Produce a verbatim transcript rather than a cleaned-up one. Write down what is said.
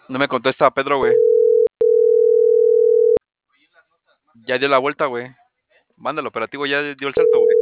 No me contesta Pedro, güey. Ya dio la vuelta, güey. Manda el operativo, ya dio el salto, güey.